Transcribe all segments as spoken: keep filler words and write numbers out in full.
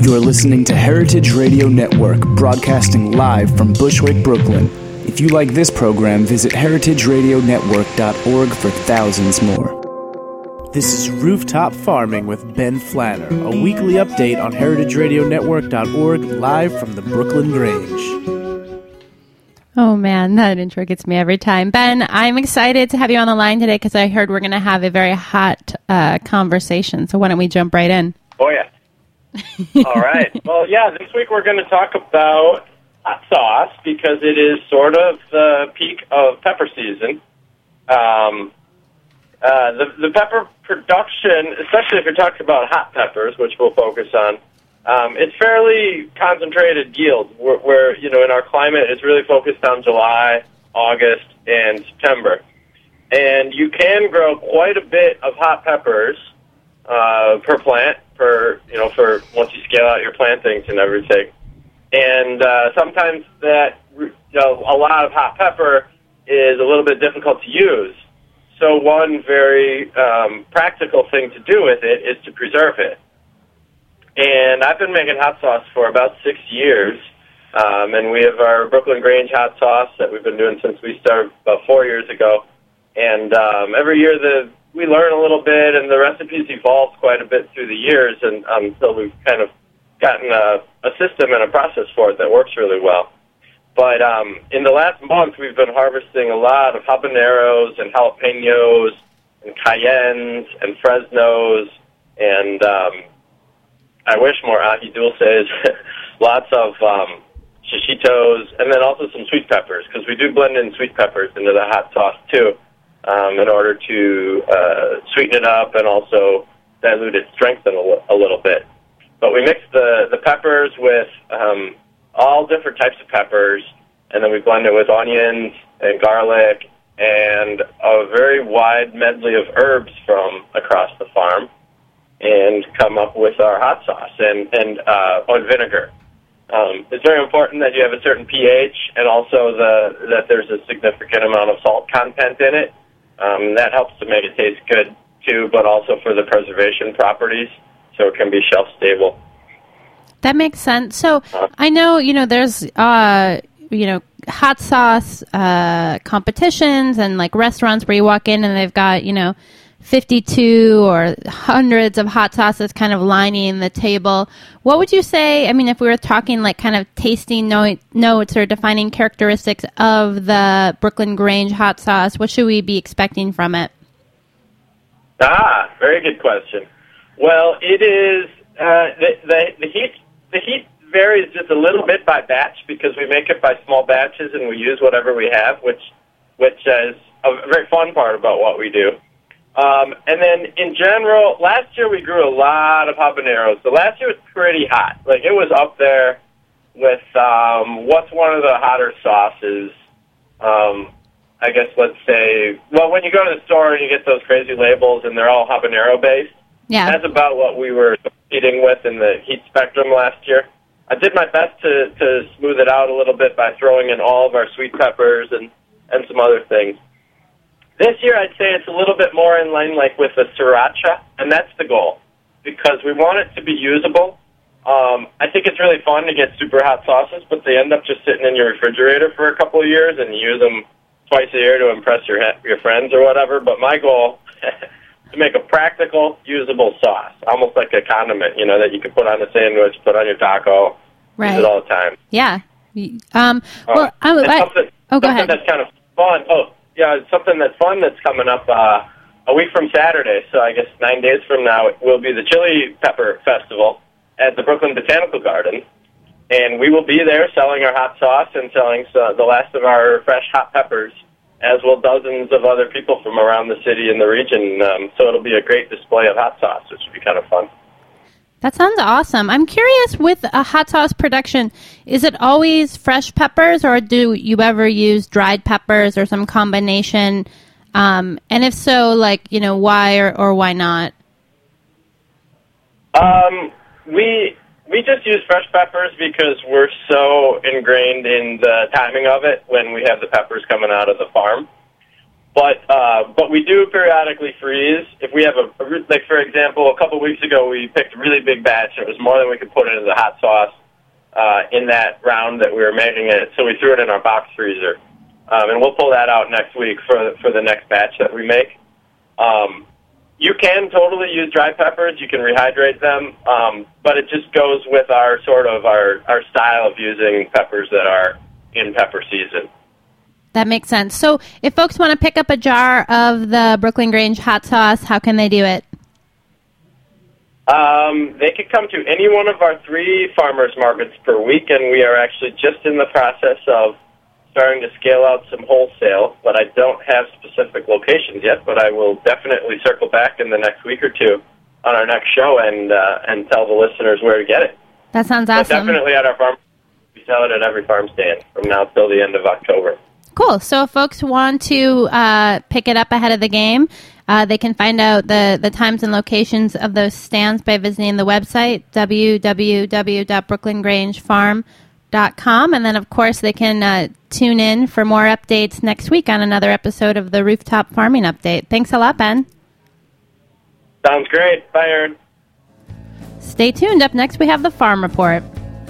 You're listening to Heritage Radio Network, broadcasting live from Bushwick, Brooklyn. If you like this program, visit heritage radio network dot org for thousands more. This is Rooftop Farming with Ben Flanner, a weekly update on heritage radio network dot org, live from the Brooklyn Grange. Oh man, that intro gets me every time. Ben, I'm excited to have you on the line today because I heard we're going to have a very hot uh, conversation. So why don't we jump right in? Oh, yeah. All right. Well, yeah, this week we're going to talk about hot sauce because it is sort of the peak of pepper season. Um, uh, the, the pepper production, especially if you're talking about hot peppers, which we'll focus on, um, it's fairly concentrated yield where, where, you know, in our climate, it's really focused on July, August, and September. And you can grow quite a bit of hot peppers uh, per plant, per, you know, for once you scale out your plantings and everything. And uh, sometimes that, you know, a lot of hot pepper is a little bit difficult to use. So one very um, practical thing to do with it is to preserve it. And I've been making hot sauce for about six years, um, and we have our Brooklyn Grange hot sauce that we've been doing since we started about four years ago. And um, every year the we learn a little bit, and the recipes evolved quite a bit through the years, and um, until we've kind of gotten a, a system and a process for it that works really well. But um, in the last month, we've been harvesting a lot of habaneros and jalapenos and cayennes and fresnos, and um, I wish more ají dulces, lots of um, shishitos, and then also some sweet peppers, because we do blend in sweet peppers into the hot sauce, too, um, in order to uh, sweeten it up and also dilute its strength a, l- a little bit. But we mix the, the peppers with um, all different types of peppers, and then we blend it with onions and garlic and a very wide medley of herbs from across the farm, and come up with our hot sauce and, and uh, on vinegar. Um, it's very important that you have a certain pH and also the, that there's a significant amount of salt content in it. Um, that helps to make it taste good, too, but also for the preservation properties, so it can be shelf-stable. That makes sense. So uh, I know, you know, there's, uh, you know, hot sauce uh, competitions and, like, restaurants where you walk in and they've got, you know, fifty-two or hundreds of hot sauces kind of lining the table. What would you say, I mean, if we were talking like kind of tasting note, notes or defining characteristics of the Brooklyn Grange hot sauce, what should we be expecting from it? Ah, very good question. Well, it is, uh, the, the, the heat the heat varies just a little bit by batch because we make it by small batches and we use whatever we have, which, which is a very fun part about what we do. Um, and then, in general, last year we grew a lot of habaneros. So last year was pretty hot. Like, it was up there with um, what's one of the hotter sauces. Um, I guess, let's say, well, when you go to the store and you get those crazy labels and they're all habanero-based, yeah, that's about what we were competing with in the heat spectrum last year. I did my best to, to smooth it out a little bit by throwing in all of our sweet peppers and, and some other things. This year, I'd say it's a little bit more in line like with the sriracha, and that's the goal, because we want it to be usable. Um, I think it's really fun to get super hot sauces, but they end up just sitting in your refrigerator for a couple of years, and you use them twice a year to impress your your friends or whatever. But my goal is to make a practical, usable sauce, almost like a condiment, you know, that you can put on a sandwich, put on your taco, right. use it all the time. Yeah. Um, well, uh, I, I, something, oh, go something ahead. that's kind of fun. Oh. Yeah, it's something that's fun that's coming up uh, a week from Saturday, so I guess nine days from now it will be the Chili Pepper Festival at the Brooklyn Botanical Garden, and we will be there selling our hot sauce and selling uh, the last of our fresh hot peppers, as will dozens of other people from around the city and the region, um, so it'll be a great display of hot sauce, which will be kind of fun. That sounds awesome. I'm curious, with a hot sauce production, is it always fresh peppers, or do you ever use dried peppers or some combination? Um, and if so, like, you know, why or, or why not? Um, we we just use fresh peppers because we're so ingrained in the timing of it when we have the peppers coming out of the farm. But uh, but we do periodically freeze. If we have a, a like for example, a couple weeks ago we picked a really big batch. And it was more than we could put into the hot sauce uh, in that round that we were making it. So we threw it in our box freezer, um, and we'll pull that out next week for for the next batch that we make. Um, you can totally use dry peppers. You can rehydrate them, um, but it just goes with our sort of our our style of using peppers that are in pepper season. That makes sense. So if folks want to pick up a jar of the Brooklyn Grange hot sauce, how can they do it? Um, they could come to any one of our three farmers markets per week, and we are actually just in the process of starting to scale out some wholesale, but I don't have specific locations yet, but I will definitely circle back in the next week or two on our next show and uh, and tell the listeners where to get it. That sounds awesome. But definitely at our farm. We sell it at every farm stand from now till the end of October. Cool. So if folks want to uh, pick it up ahead of the game, uh, they can find out the, the times and locations of those stands by visiting the website, w w w dot brooklyn grange farm dot com. And then, of course, they can uh, tune in for more updates next week on another episode of the Rooftop Farming Update. Thanks a lot, Ben. Sounds great. Bye, Aaron. Stay tuned. Up next, we have the Farm Report.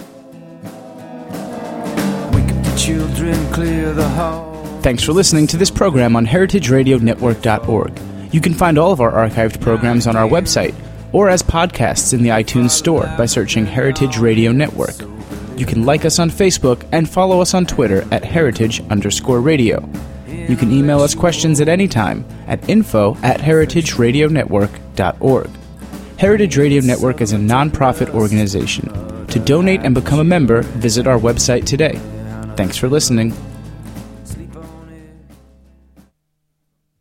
Children clear the hall. Thanks for listening to this program on heritage radio network dot org. You can find all of our archived programs on our website or as podcasts in the iTunes Store by searching Heritage Radio Network. You can like us on Facebook and follow us on Twitter at heritage underscore radio. You can email us questions at any time at info at heritage radio network dot org. Heritage Radio Network is a non-profit organization. To donate and become a member, visit our website today. Thanks for listening.